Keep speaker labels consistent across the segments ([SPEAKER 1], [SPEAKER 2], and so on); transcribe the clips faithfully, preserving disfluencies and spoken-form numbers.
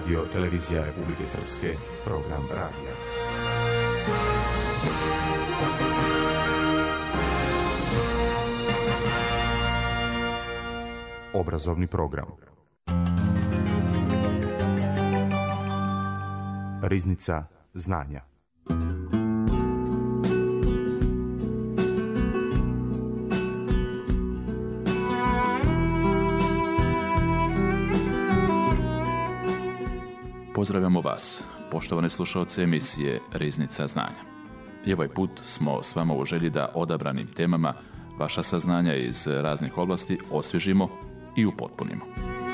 [SPEAKER 1] Radio Televizija Republike Srpske, program radija. Obrazovni program. Riznica znanja.
[SPEAKER 2] Pozdravljamo vas, poštovane slušalce emisije Riznica znanja. I ovaj put smo s vama u želji da odabranim temama vaša saznanja iz raznih oblasti osvježimo i upotpunimo.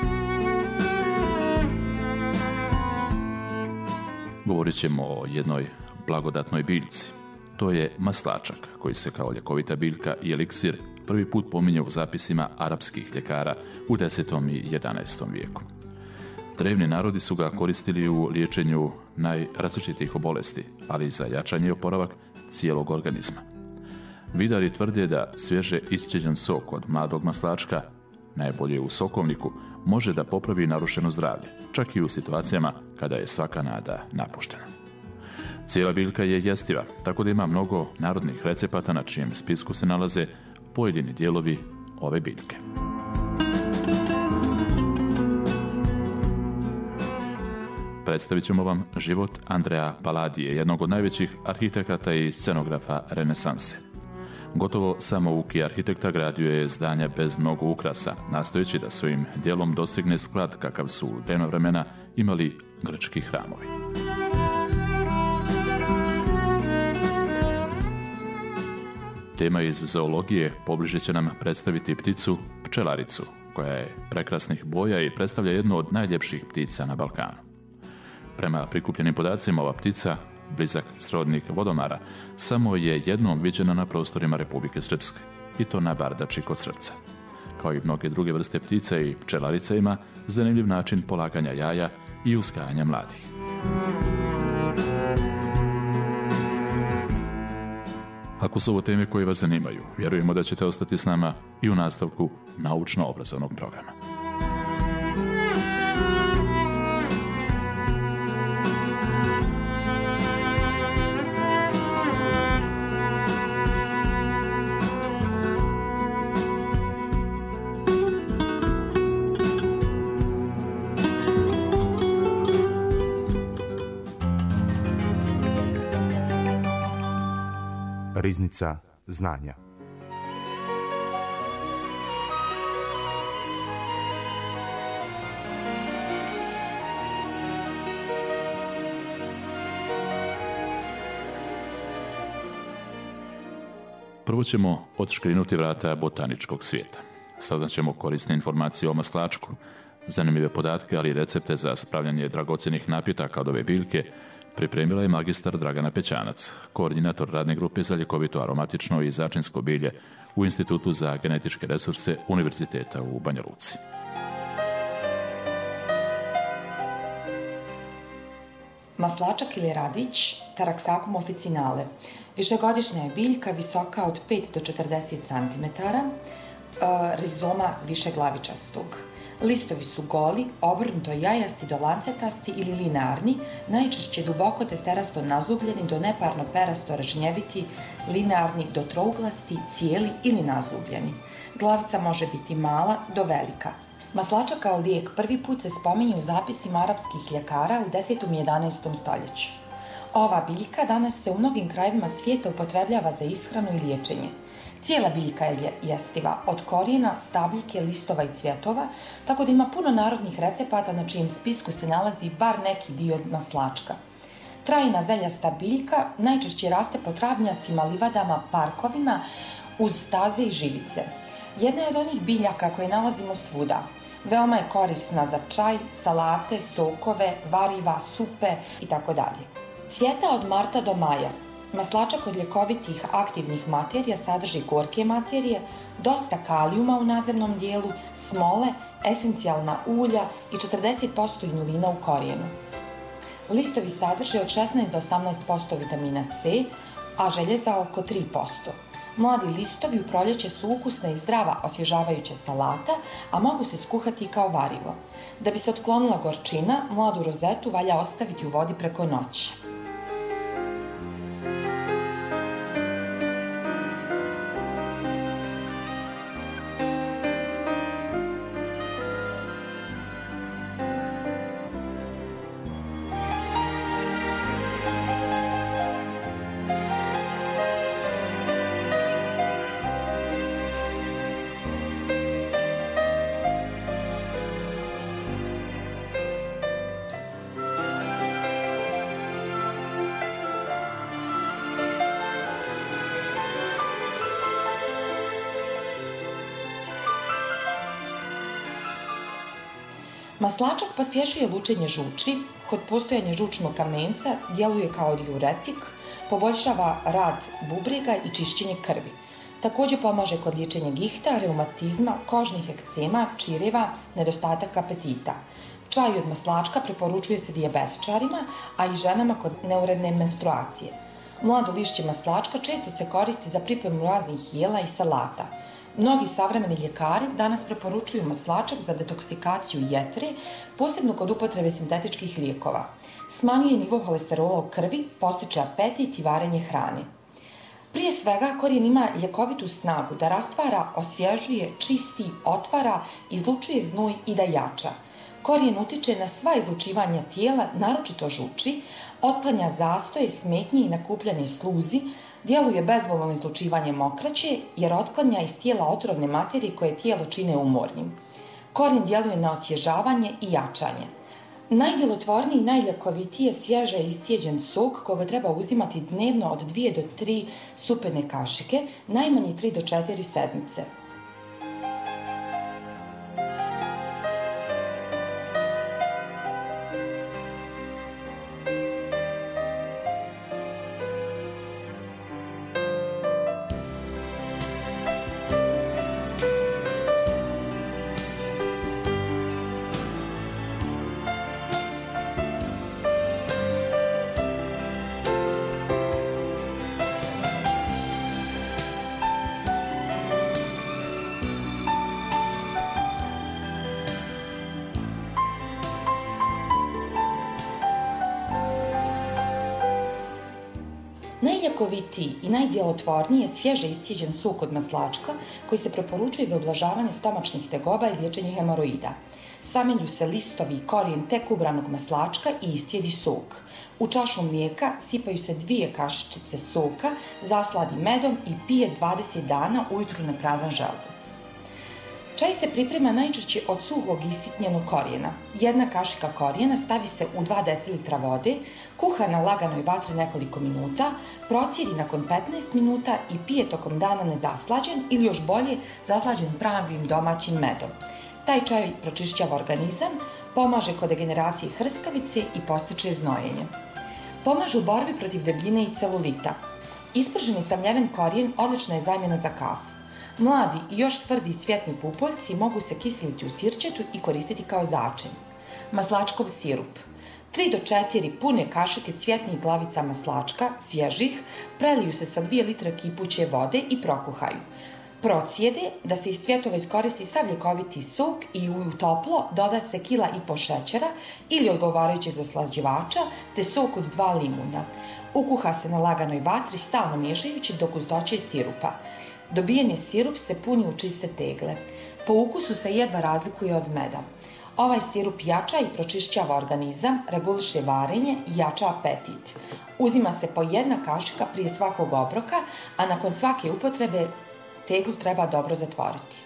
[SPEAKER 2] Govorit ćemo o jednoj blagodatnoj biljci. To je maslačak, koji se kao ljekovita biljka i eliksir prvi put pominje u zapisima arapskih ljekara u desetom i jedanaestom vijeku. Drevni narodi su ga koristili u liječenju najrazličitijih bolesti, ali i za jačanje i oporavak cijelog organizma. Vidari tvrde da svježe iscijeđen sok od mladog maslačka, najbolje u sokovniku, može da popravi narušeno zdravlje, čak i u situacijama kada je svaka nada napuštena. Cijela biljka je jestiva, tako da ima mnogo narodnih recepata na čijem spisku se nalaze pojedini dijelovi ove biljke. Predstavit ćemo vam život Andrea Palladije, jednog od najvećih arhitekata i scenografa renesanse. Gotovo samouki arhitekta gradio je zdanja bez mnogo ukrasa, nastojeći da svojim djelom dosegne sklad kakav su u drevna vremena imali grčki hramovi. Tema iz zoologije pobliže će nam predstaviti pticu pčelaricu, koja je prekrasnih boja i predstavlja jednu od najljepših ptica na Balkanu. Prema prikupljenim podacima, ova ptica, blizak srodnik vodomara, samo je jednom viđena na prostorima Republike Srpske, i to na Bardači kod Srpca. Kao i mnoge druge vrste ptica, i pčelarica ima zanimljiv način polaganja jaja i uzgajanja mladih. Ako su ovo teme koje vas zanimaju, vjerujemo da ćete ostati s nama i u nastavku naučno-obrazovnog programa.
[SPEAKER 1] Riznica znanja.
[SPEAKER 2] Prvo ćemo odškrinuti vrata botaničkog svijeta. Saznat ćemo korisne informacije o maslačku, zanimljive podatke, ali i recepte za spravljanje dragocjenih napitaka od ove biljke pripremila je magistar Dragana Pećanac, koordinator radne grupe za ljekovito aromatično i začinsko bilje u Institutu za genetičke resurse Univerziteta u Banja Luci.
[SPEAKER 3] Maslačak ili radić, Taraxacum officinale, višegodišnja je biljka visoka od pet do četrdeset centimetara, rizoma višeglavičastog. Listovi su goli, obrnuto jajasti do lancetasti ili linearni, najčešće duboko testerasto nazubljeni do neparno perasto ražnjeviti, linearni do trouglasti, cijeli ili nazubljeni. Glavica može biti mala do velika. Maslačak kao lijek prvi put se spominje u zapisima arapskih ljekara u desetom i jedanaestom stoljeću. Ova biljka danas se u mnogim krajevima svijeta upotrebljava za ishranu i liječenje. Cijela biljka je jestiva, od korijena, stabljike, listova i cvjetova, tako da ima puno narodnih recepata na čijem spisku se nalazi bar neki dio maslačka. Trajna zeljasta biljka najčešće raste po travnjacima, livadama, parkovima, uz staze i živice. Jedna je od onih biljaka koje nalazimo svuda. Veoma je korisna za čaj, salate, sokove, variva, supe itd. Cvjeta od marta do maja. Maslačak od ljekovitih aktivnih materija sadrži gorke materije, dosta kalijuma u nadzemnom dijelu, smole, esencijalna ulja i četrdeset posto inulina u korijenu. Listovi sadrže od šesnaest do osamnaest posto vitamina C, a željeza oko tri posto. Mladi listovi u proljeće su ukusna i zdrava osvježavajuća salata, a mogu se skuhati i kao varivo. Da bi se otklonila gorčina, mladu rozetu valja ostaviti u vodi preko noći. Maslačak pospješuje lučenje žuči, kod postojanja žučnog kamenca djeluje kao diuretik, poboljšava rad bubrega i čišćenje krvi. Također pomaže kod liječenja gihta, reumatizma, kožnih ekcema, čireva, nedostatak apetita. Čaj od maslačka preporučuje se dijabetičarima, a i ženama kod neuredne menstruacije. Mlado lišće maslačka često se koristi za pripremu raznih jela i salata. Mnogi savremeni ljekari danas preporučuju maslačak za detoksikaciju jetre, posebno kod upotrebe sintetičkih lijekova. Smanjuje nivo holesterola u krvi, postiče apetit i varenje hrane. Prije svega, korijen ima ljekovitu snagu da rastvara, osvježuje, čisti, otvara, izlučuje znoj i da jača. Korijen utiče na sva izlučivanja tijela, naročito žuči, otklanja zastoje, smetnje i nakupljanje sluzi, djeluje bezbolno na izlučivanje mokraće jer otklanja iz tijela otrovne materije koje tijelo čine umornim. Korijen djeluje na osvježavanje i jačanje. Najdjelotvorniji i najljekovitiji je svježe iscijeđen sok koga treba uzimati dnevno od dvije do tri supene kašike, najmanje tri do četiri sedmice. Najljekovitiji i najdjelotvorniji je svježe iscijeđen sok od maslačka koji se preporučuje za ublažavanje stomačnih tegoba i liječenje hemoroida. Samelju se listovi i korijen tek ubranog maslačka i iscijedi sok. U čašu mlijeka sipaju se dvije kašičice soka, zasladi medom i pije dvadeset dana ujutru na prazan želudac. Čaj se priprema najčešće od suhog isitnjenog korijena. Jedna kašika korijena stavi se u dva decilitra vode, kuha na laganoj vatri nekoliko minuta, procijedi nakon petnaest minuta i pije tokom dana nezaslađen ili još bolje zaslađen pravim domaćim medom. Taj čaj pročišćava organizam, pomaže kod degeneracije hrskavice i postiče znojenje. Pomaže u borbi protiv debljine i celulita. Isprženi samljeven korijen odlična je zamjena za kafu. Mladi i još tvrdi cvjetni pupoljci mogu se kiseliti u sirćetu i koristiti kao začin. Maslačkov sirup. tri do četiri pune kašike cvjetnih glavica maslačka, svježih, preliju se sa dvije litre kipuće vode i prokuhaju. Procijede da se iz cvjetova iskoristi sav ljekoviti sok i u toplo doda se kila i po šećera ili odgovarajućeg zaslađivača te sok od dva limuna. Ukuha se na laganoj vatri stalno miješajući do gustoće sirupa. Dobijeni sirup se puni u čiste tegle. Po ukusu se jedva razlikuje od meda. Ovaj sirup jača i pročišćava organizam, reguliše varenje i jača apetit. Uzima se po jedna kašika prije svakog obroka, a nakon svake upotrebe teglu treba dobro zatvoriti.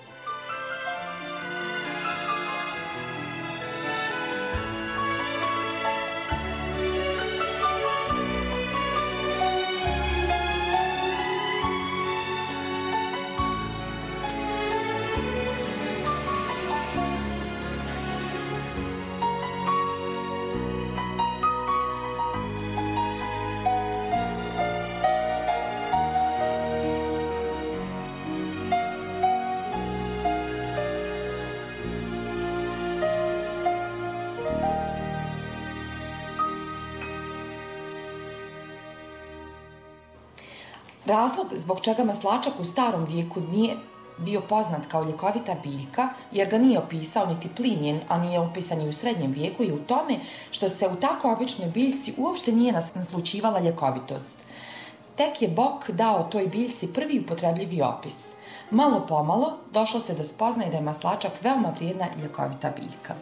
[SPEAKER 3] Razlog zbog čega maslačak u starom vijeku nije bio poznat kao ljekovita biljka, jer ga nije opisao niti Plinijen, a nije opisan i u srednjem vijeku, je u tome što se u tako običnoj biljci uopšte nije naslućivala ljekovitost. Tek je Bog dao toj biljci prvi upotrebljivi opis. Malo pomalo došlo se do spoznaje da je maslačak veoma vrijedna ljekovita biljka.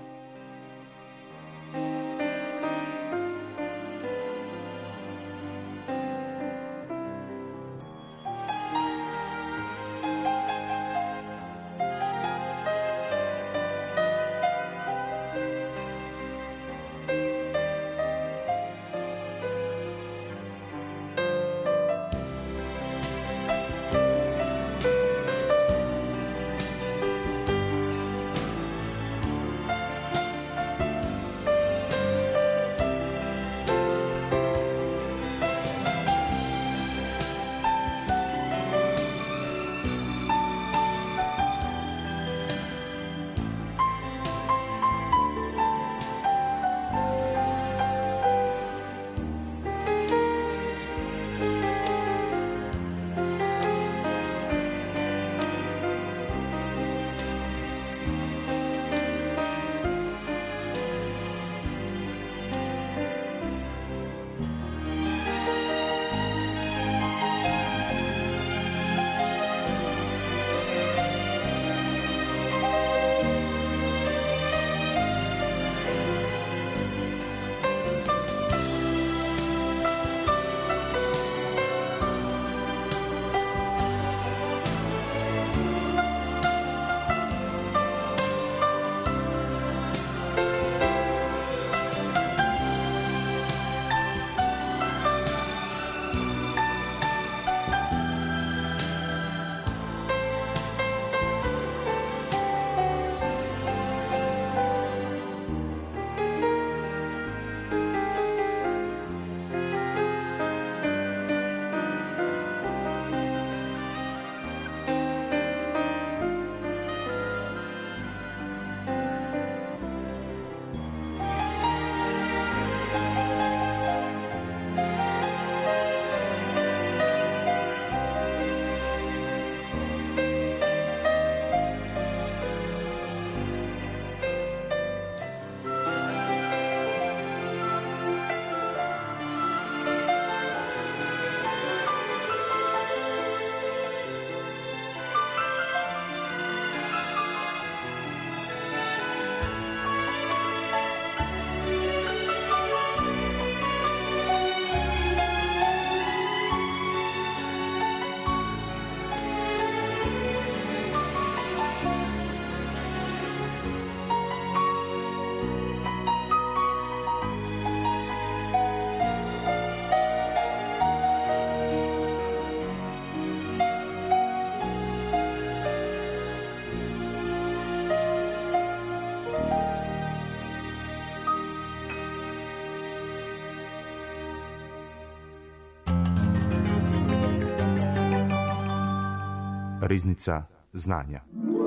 [SPEAKER 1] Riznica znanja.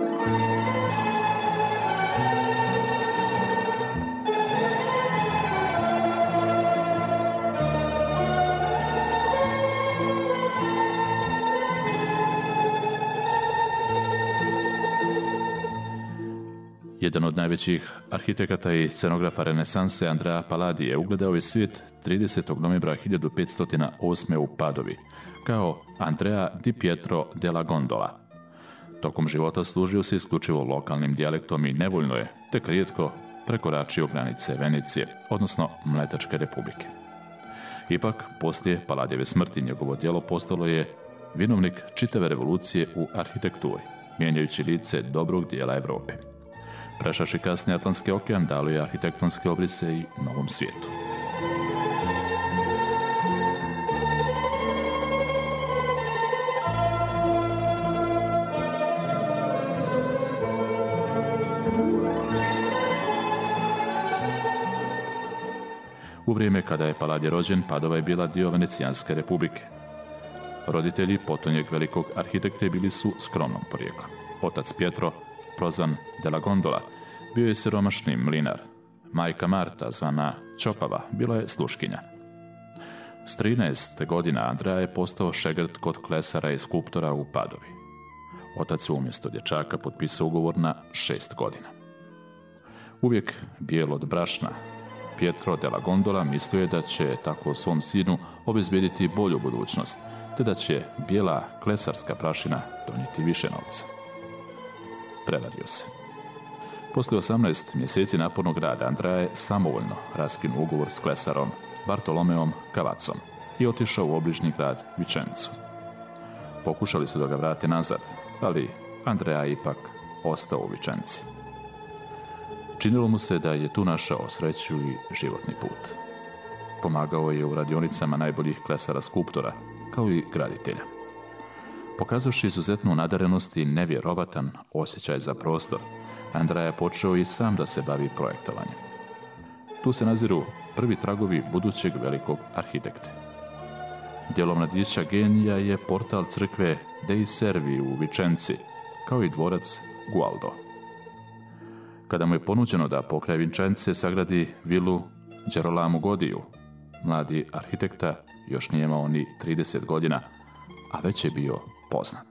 [SPEAKER 2] Jedan od najvećih arhitekata i scenografa renesanse, Andrea Palladio, je ugledao je svijet tridesetog novembra hiljadu petsto osme. u Padovi, kao Andrea di Pietro della Gondola. Tokom života služio se isključivo lokalnim dijalektom i nevoljno je, tek rijetko, prekoračio granice Venecije, odnosno Mletačke republike. Ipak, poslije Palladijeve smrti, njegovo djelo postalo je vinovnik čitave revolucije u arhitekturi, mijenjajući lice dobrog dijela Europe. Prešavši kasnije Atlantski okean, dalo je arhitektonske obrise i novom svijetu. U vrijeme kada je Palladio rođen, Padova je bila dio Venecijanske republike. Roditelji potonjeg velikog arhitekte bili su skromnog porijekla. Otac Pietro, prozvan della Gondola, bio je siromašni mlinar. Majka Marta, zvana Čopava, bila je sluškinja. S trinaest godina Andreja je postao šegrt kod klesara i skulptora u Padovi. Otac je umjesto dječaka potpisao ugovor na šest godina. Uvijek bijel od brašna, Pietro della Gondola mislio je da će tako svom sinu obezbijediti bolju budućnost, te da će bijela klesarska prašina donijeti više novca. Prevario se. Poslije osamnaest mjeseci napornog rada Andrea je samovoljno raskinuo ugovor s klesarom Bartolomeom Cavazzom i otišao u obližnji grad Vicencu. Pokušali su da ga vrate nazad, ali Andrea je ipak ostao u Vicenci. Činilo mu se da je tu našao sreću i životni put. Pomagao je u radionicama najboljih klesara skulptora, kao i graditelja. Pokazavši izuzetnu nadarenost i nevjerovatan osjećaj za prostor, Andrea je počeo i sam da se bavi projektovanjem. Tu se naziru prvi tragovi budućeg velikog arhitekte. Djelom mladića genija je portal crkve Dei Servi u Vicenci, kao i dvorac Gualdo. Kada mu je ponuđeno da pokraj Vicence sagradi vilu Gerolamo Godiju, mladi arhitekta još nije imao ni trideset godina, a već je bio poznat.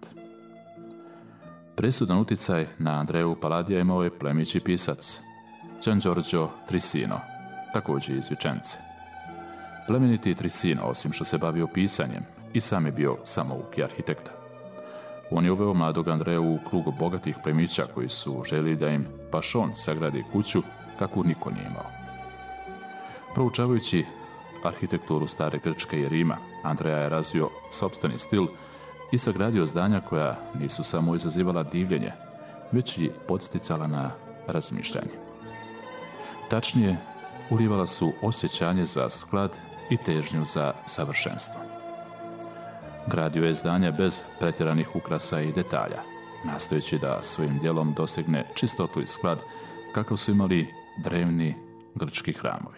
[SPEAKER 2] Presudan utjecaj na Andreu Palladija imao je plemići pisac Gian Giorgio Trissino, također iz Vicence. Plemeniti Trissino, osim što se bavio pisanjem, i sam je bio samouki arhitekta. On je uveo mladog Andreu u krug bogatih plemića koji su željeli da im baš on sagradi kuću kakvu niko nije imao. Proučavajući arhitekturu stare Grčke i Rima, Andrea je razvio sopstveni stil i sagradio zdanja koja nisu samo izazivala divljenje, već i podsticala na razmišljanje. Tačnije, ulivala su osjećanje za sklad i težnju za savršenstvo. Gradio je zdanja bez pretjeranih ukrasa i detalja, nastojeći da svojim djelom dosegne čistotu i sklad kakav su imali drevni grčki hramovi.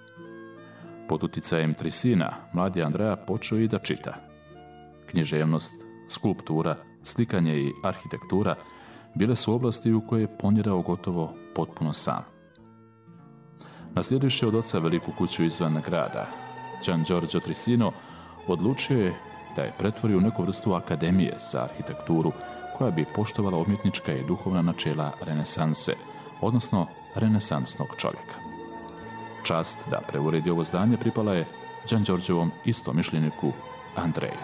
[SPEAKER 2] Pod utjecajem Trissina, mladi Andrea počeo i da čita. Književnost, skulptura, slikanje i arhitektura bile su oblasti u koje je ponirao gotovo potpuno sam. Naslijedivši od oca veliku kuću izvan grada, Gian Giorgio Trissino odlučio je da je pretvori u neku vrstu akademije za arhitekturu koja bi poštovala umjetnička i duhovna načela renesanse, odnosno renesansnog čovjeka. Čast da preuredi ovo zdanje pripala je Gian Giorgiovom istomišljeniku Andreji.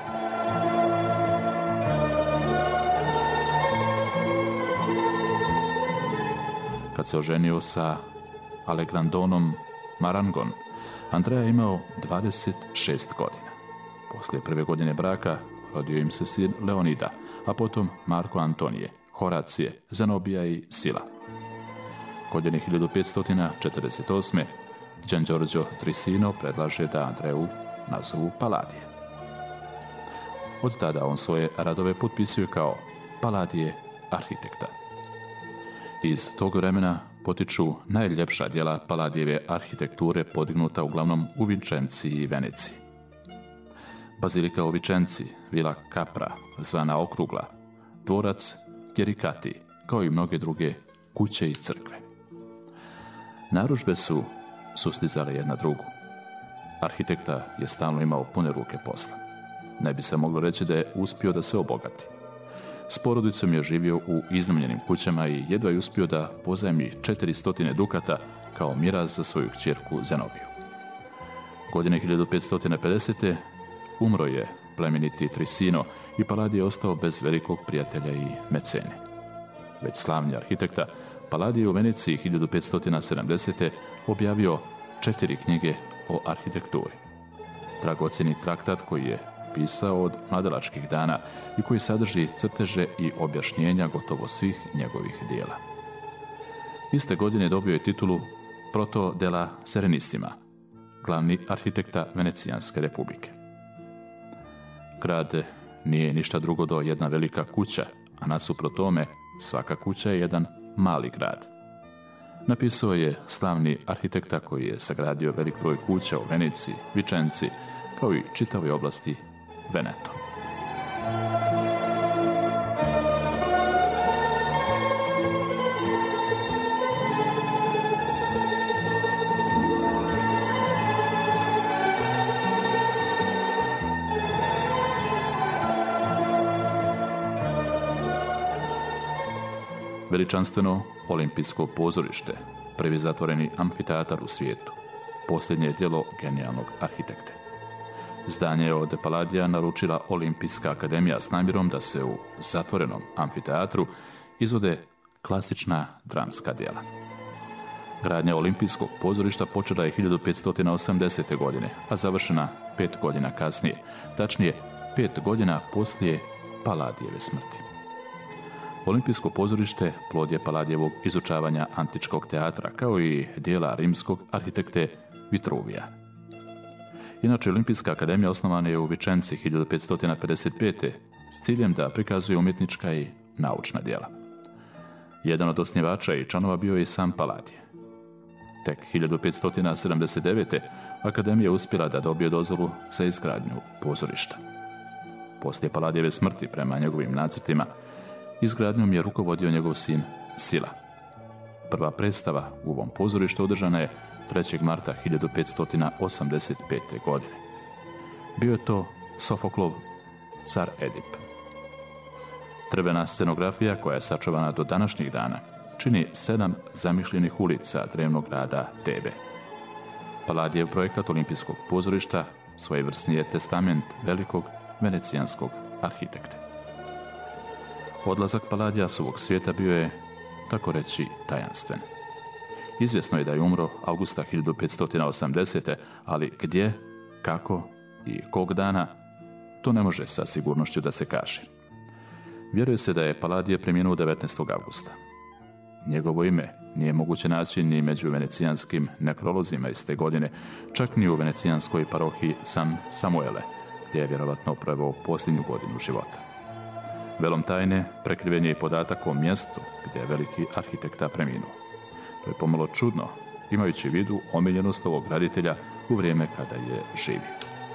[SPEAKER 2] Kad se oženio sa Allegrandonom Marangon, Andrea je imao dvadeset šest godina. Poslije prve godine braka rodio im se sin Leonida, a potom Marko Antonije, Horacije, Zenobija i Sila. Godine hiljadu petsto četrdeset osme. Gian Giorgio Trissino predlaže da Andreu nazovu Palladije. Od tada on svoje radove potpisuje kao Palladije arhitekta. Iz tog vremena potiču najljepša djela Palladijeve arhitekture podignuta uglavnom u Vicenci i Veneciji. Bazilika u Vicenci, vila Capra, zvana Okrugla, dvorac Gericati, kao i mnoge druge kuće i crkve. Narudžbe su sustizale jedna drugu. Arhitekta je stalno imao pune ruke posla. Ne bi se moglo reći da je uspio da se obogati. S porodicom je živio u iznajmljenim kućama i jedva je uspio da pozajmi četiristo dukata kao miraz za svoju kćerku Zenobiju. Godine hiljadu petsto pedesete. umro je plemeniti Trissino i Palladije je ostao bez velikog prijatelja i mecene. Već slavni arhitekta, Palladije je u Veneciji hiljadu petsto sedamdesete. objavio četiri knjige o arhitekturi. Dragocjeni traktat koji je pisao od mladalačkih dana i koji sadrži crteže i objašnjenja gotovo svih njegovih dijela. Iste godine dobio je titulu Proto della Serenissima, glavni arhitekta Venecijanske republike. Grad nije ništa drugo do jedna velika kuća, a nasuprot tome svaka kuća je jedan mali grad. Napisao je slavni arhitekta koji je sagradio velik broj kuća u Veneciji, Vicenci, kao i čitavoj oblasti Veneto. veličanstveno olimpijsko pozorište, prvi zatvoreni amfiteatar u svijetu, posljednje djelo genijalnog arhitekte. Zdanje je od Palladija naručila Olimpijska akademija s namjerom da se u zatvorenom amfiteatru izvode klasična dramska djela. Gradnja olimpijskog pozorišta počela je hiljadu petsto osamdesete. godine, a završena pet godina kasnije, tačnije pet godina poslije Palladijeve smrti. Olimpijsko pozorište plod je Palladijevog izučavanja antičkog teatra, kao i dijela rimskog arhitekte Vitruvija. Inače, Olimpijska akademija osnovana je u Vičenci hiljadu petsto pedeset pete. s ciljem da prikazuje umjetnička i naučna djela. Jedan od osnivača i članova bio je i sam Palladije. Tek hiljadu petsto sedamdeset devete. akademija je uspjela da dobije dozvolu za izgradnju pozorišta. Poslije Palladijeve smrti, prema njegovim nacrtima, izgradnjom je rukovodio njegov sin Sila. Prva predstava u ovom pozorištu održana je trećeg marta hiljadu petsto osamdeset pete. godine. Bio je to Sofoklov Car Edip. Trebena scenografija, koja je sačuvana do današnjih dana, čini sedam zamišljenih ulica drevnog grada Tebe. Palladijev projekat olimpijskog pozorišta svojevrsni je testament velikog venecijanskog arhitekte. Odlazak Palladija s ovog svijeta bio je, tako reći, tajanstven. Izvjesno je da je umro avgusta hiljadu petsto osamdesete. ali gdje, kako i kog dana, to ne može sa sigurnošću da se kaže. Vjeruje se da je Palladije preminuo devetnaestog avgusta. Njegovo ime nije moguće naći ni među venecijanskim nekrolozima iz te godine, čak ni u venecijanskoj parohiji San Samuele, gdje je vjerovatno proveo posljednju godinu života. Velom tajne prekriven je i podatak o mjestu gdje je veliki arhitekta preminuo. To je pomalo čudno, imajući u vidu omiljenost ovog graditelja u vrijeme kada je živio.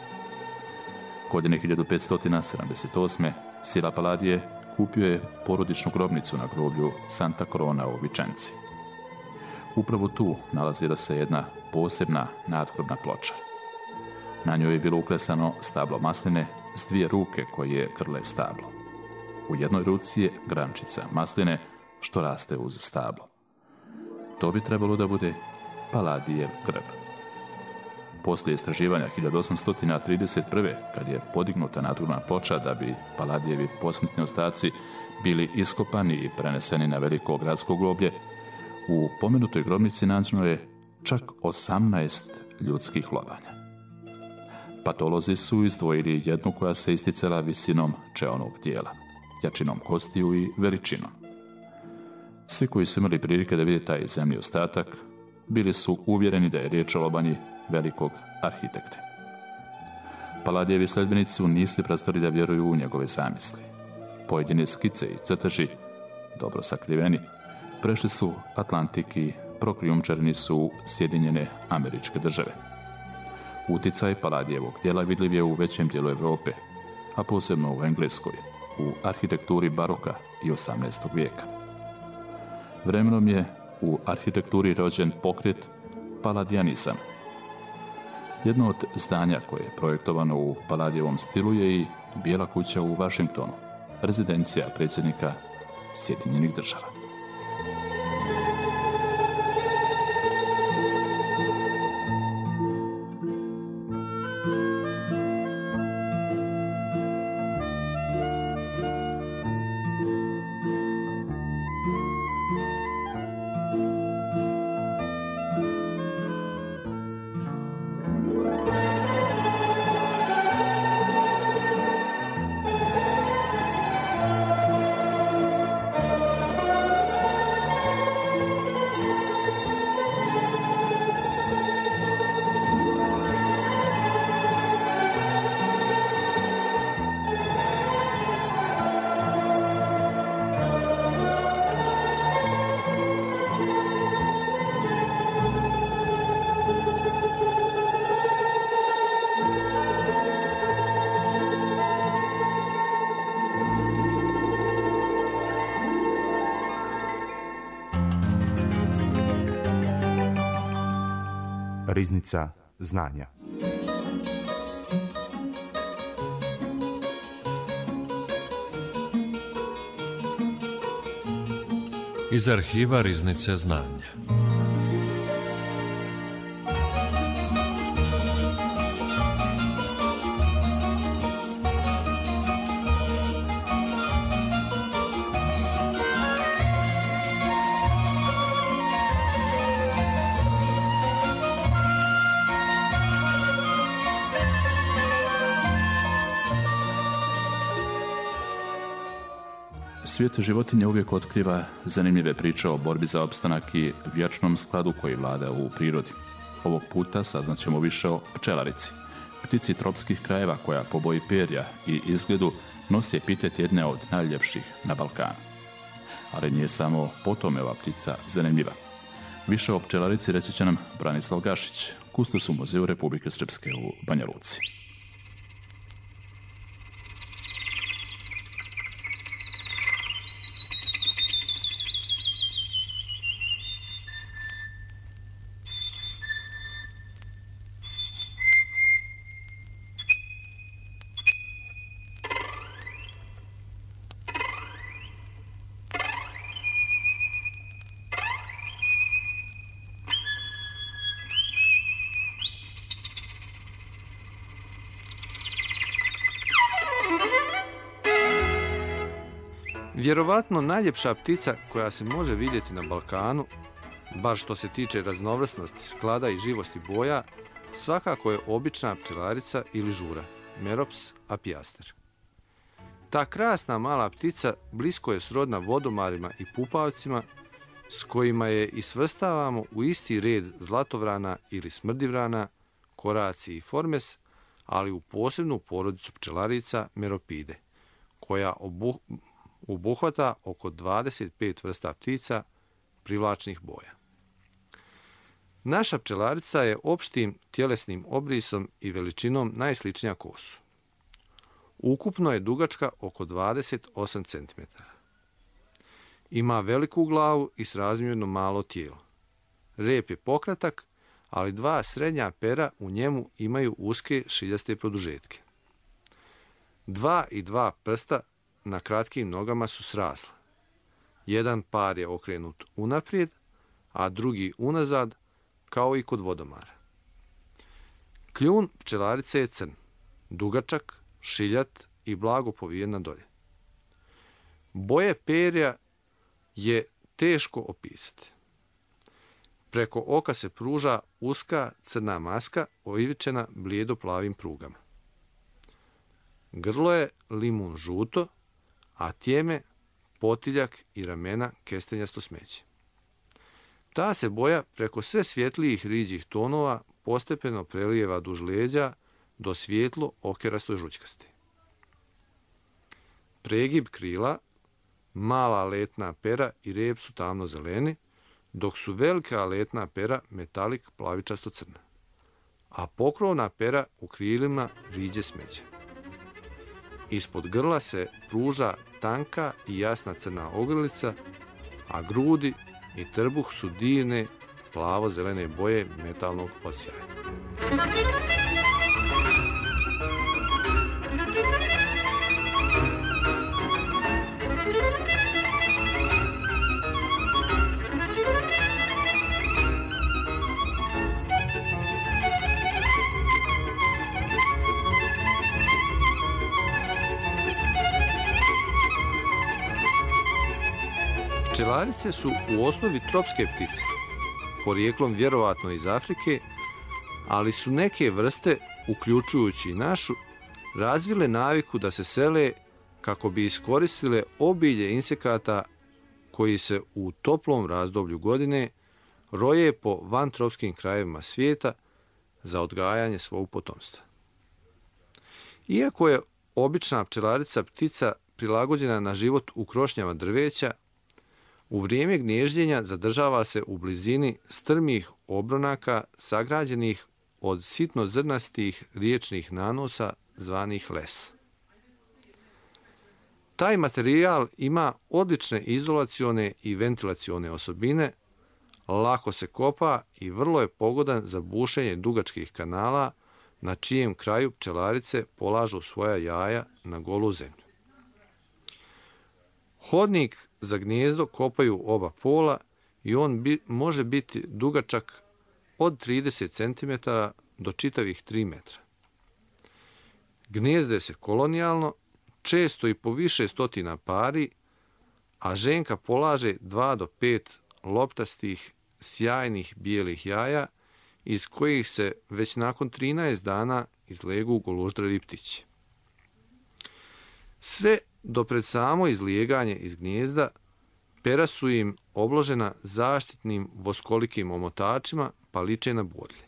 [SPEAKER 2] Godine hiljadu petsto sedamdeset osme. Sila Palladije kupio je porodičnu grobnicu na groblju Santa Corona u Vičenci. Upravo tu nalazila se jedna posebna nadgrobna ploča. Na njoj je bilo uklesano stablo masline s dvije ruke koje grle stablo. U jednoj ruci je grančica masline što raste uz stablo. To bi trebalo da bude Palladijev grb. Poslije istraživanja hiljadu osamsto trideset prve. kad je podignuta nadgrobna ploča da bi Palladijevi posmrtni ostaci bili iskopani i preneseni na veliko gradsko groblje, u pomenutoj grobnici nađeno je čak osamnaest ljudskih lobanja. Patolozi su izdvojili jednu koja se isticala visinom čeonog dijela, jačinom kostiju i veličinom. Svi koji su imali prilike da vide taj zemlji ostatak, bili su uvjereni da je riječ o lobanji velikog arhitekte. Palladijevi sljedbenici su nisu prestali da vjeruju u njegove zamisli. Pojedine skice i crteži, dobro sakriveni, prešli su Atlantik i prokrijumčareni su u Sjedinjene Američke Države. Uticaj Palladijevog djela vidljiv je u većem dijelu Europe, a posebno u Engleskoj, u arhitekturi baroka i osamnaestog vijeka. Vremenom je u arhitekturi rođen pokret Palladijanizam. Jedno od zdanja koje je projektovano u Palladijevom stilu je i Bijela kuća u Washingtonu, rezidencija predsjednika Sjedinjenih Država.
[SPEAKER 1] Riznica znanja.
[SPEAKER 4] iz arhiva Riznice znanja.
[SPEAKER 2] Svijet životinje uvijek otkriva zanimljive priče o borbi za opstanak i vječnom skladu koji vlada u prirodi. Ovog puta saznaćemo više o pčelarici, ptici tropskih krajeva koja po boji perja i izgledu nosi epitet jedne od najljepših na Balkanu. Ali nije samo po tome ova ptica zanimljiva. Više o pčelarici reći će nam Branislav Gašić, kustos u Muzeju Republike Srpske u Banja Luci.
[SPEAKER 5] Vjerovatno najljepša ptica koja se može vidjeti na Balkanu, bar što se tiče raznovrsnosti sklada i živosti boja, svakako je obična pčelarica ili žura, Merops apiaster. Ta krasna mala ptica blisko je srodna vodomarima i pupavcima, s kojima je i svrstavamo u isti red zlatovrana ili smrdivrana, koraci i formes, ali u posebnu porodicu pčelarica Meropide, koja obuh... obuhvata oko dvadeset pet vrsta ptica privlačnih boja. Naša pčelarica je opštim tjelesnim obrisom i veličinom najsličnija kosu. Ukupno je dugačka oko dvadeset osam centimetara. Ima veliku glavu i srazmjerno malo tijelo. Rep je pokratak, ali dva srednja pera u njemu imaju uske šiljaste produžetke. Dva i dva prsta na kratkim nogama su srasla. Jedan par je okrenut unaprijed, a drugi unazad, kao i kod vodomara. Kljun pčelarice je crn, dugačak, šiljat i blago povijen na dolje. Boje perja je teško opisati. Preko oka se pruža uska crna maska oivičena blijedo plavim prugama. Grlo je limun žuto, a tjeme, potiljak i ramena kestenjasto smeće. Ta se boja preko sve svjetlijih riđih tonova postepeno prelijeva duž leđa do svijetlo okerasto žućkaste. Pregib krila, mala letna pera i rep su tamno zeleni, dok su velika letna pera metalik plavičasto crna, a pokrovna pera u krilima riđe smeđa. Ispod grla se pruža tanka i jasna crna ogrlica, a grudi i trbuh su divne plavo-zelene boje metalnog odsjaja. Pčelarice su u osnovi tropske ptice, porijeklom vjerovatno iz Afrike, ali su neke vrste, uključujući i našu, razvile naviku da se sele kako bi iskoristile obilje insekata koji se u toplom razdoblju godine roje po vantropskim krajevima svijeta za odgajanje svog potomstva. Iako je obična pčelarica ptica prilagođena na život u krošnjama drveća, u vrijeme gnježđenja zadržava se u blizini strmih obronaka sagrađenih od sitno zrnastih riječnih nanosa zvanih les. Taj materijal ima odlične izolacione i ventilacione osobine, lako se kopa i vrlo je pogodan za bušenje dugačkih kanala na čijem kraju pčelarice polažu svoja jaja na golu zemlju. Hodnik za gnijezdo kopaju oba pola i on bi, može biti dugačak od trideset centimetara do čitavih tri metra. Gnijezde se kolonijalno, često i po više stotina pari, a ženka polaže dva do pet loptastih, sjajnih bijelih jaja, iz kojih se već nakon trinaest dana izlegu goluždravi ptići. Sve do pred samo izlijeganje iz gnijezda pera su im obložena zaštitnim voskolikim omotačima pa liče na bodlje.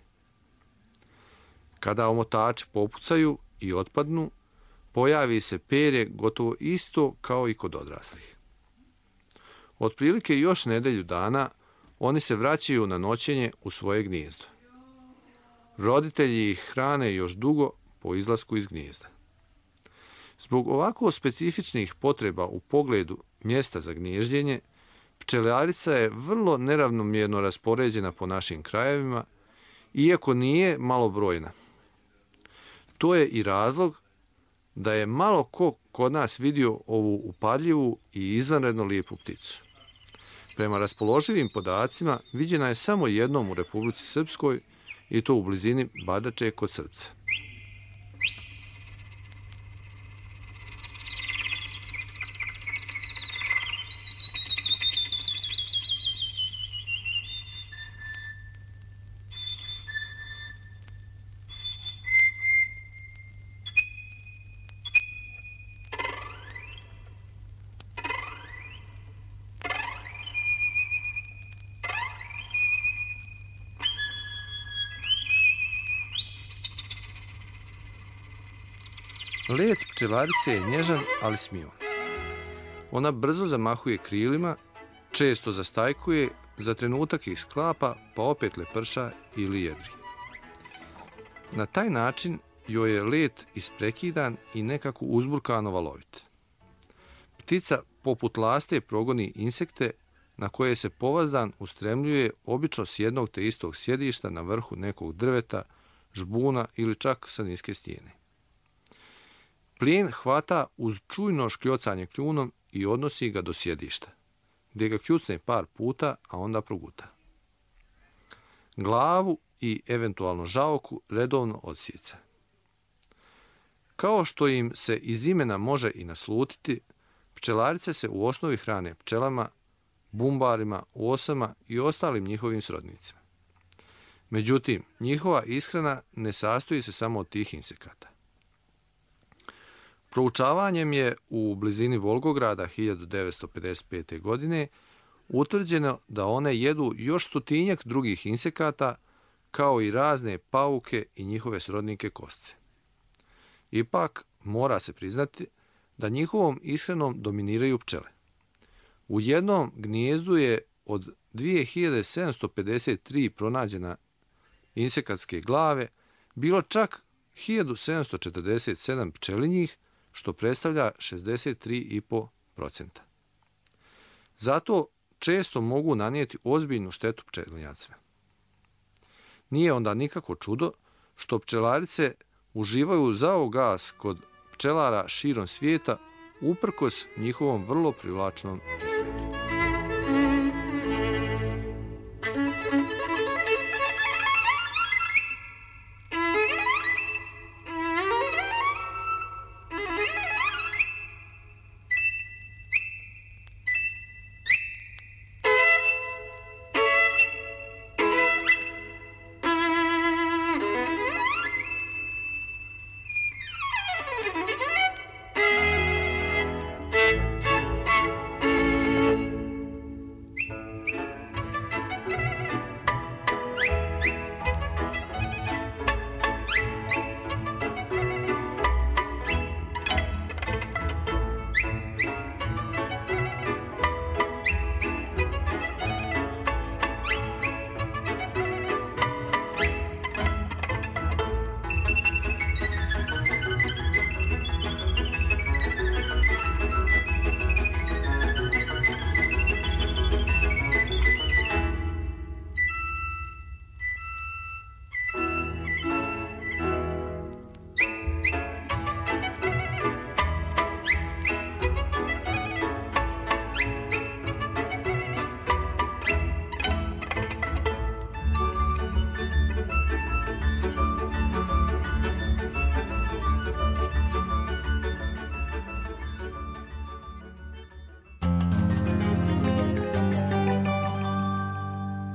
[SPEAKER 5] Kada omotači popucaju i otpadnu, pojavi se perje gotovo isto kao i kod odraslih. Otprilike još nedelju dana oni se vraćaju na noćenje u svoje gnijezdo. Roditelji ih hrane još dugo po izlasku iz gnijezda. Zbog ovako specifičnih potreba u pogledu mjesta za gnježđenje, pčelarica je vrlo neravnomjerno raspoređena po našim krajevima, iako nije malobrojna. To je i razlog da je malo ko kod nas vidio ovu upadljivu i izvanredno lijepu pticu. Prema raspoloživim podacima viđena je samo jednom u Republici Srpskoj i to u blizini Badače kod Srpca. Let pčelarice je nježan, ali smion. Ona brzo zamahuje krilima, često zastajkuje, za trenutak ih sklapa, pa opet leprša ili jedri. Na taj način joj je let isprekidan i nekako uzburkano valovit. Ptica poput laste progoni insekte na koje se povazdan ustremljuje obično s jednog te istog sjedišta na vrhu nekog drveta, žbuna ili čak sa niske stijene. Plijen hvata uz čujno škljocanje kljunom i odnosi ga do sjedišta, gdje ga kljucne par puta, a onda proguta. Glavu i eventualno žaoku redovno odsjeca. Kao što im se iz imena može i naslutiti, pčelarice se u osnovi hrane pčelama, bumbarima, osama i ostalim njihovim srodnicima. Međutim, njihova ishrana ne sastoji se samo od tih insekata. Proučavanjem je u blizini Volgograda hiljadu devetsto pedeset pete. godine utvrđeno da one jedu još stotinjak drugih insekata, kao i razne pauke i njihove srodnike kosce. Ipak, mora se priznati da njihovom ishranom dominiraju pčele. U jednom gnijezdu je od dvije hiljade sedamsto pedeset tri pronađena insekatske glave bilo čak hiljadu sedamsto četrdeset sedam pčelinjih, što predstavlja šezdeset tri zarez pet posto. Zato često mogu nanijeti ozbiljnu štetu pčelinjacima. Nije onda nikako čudo što pčelarice uživaju zao gas kod pčelara širom svijeta uprkos njihovom vrlo privlačnom izgledu.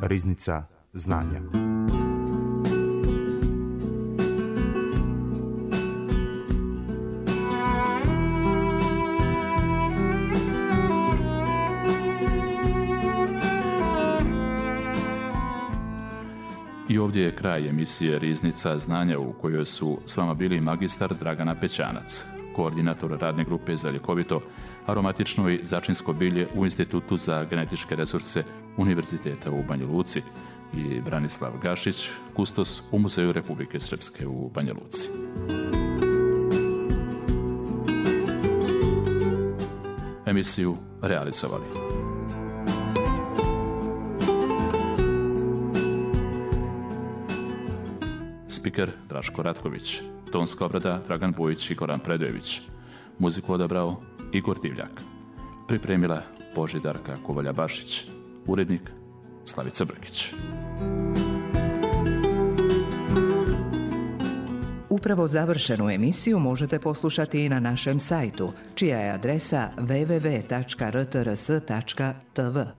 [SPEAKER 1] Riznica znanja.
[SPEAKER 2] I ovdje je kraj emisije Riznica znanja u kojoj su s vama bili magistar Dragana Pećanac, koordinator radne grupe za ljekovito, aromatično i začinsko bilje u Institutu za genetičke resurse Univerziteta u Banja Luci i Branislav Gašić, kustos u Muzeju Republike Srpske u Banja Luci. Emisiju realizovali spiker Draško Ratković, tonska obrada Dragan Bojić i Goran Predojević, muziku odabrao Igor Divljak, pripremila Božidarka Kovalja-Bašić, urednik Slavica Brkić.
[SPEAKER 6] Upravo završenu emisiju možete poslušati i na našem sajtu, čija je adresa w w w tačka r t r s tačka t v.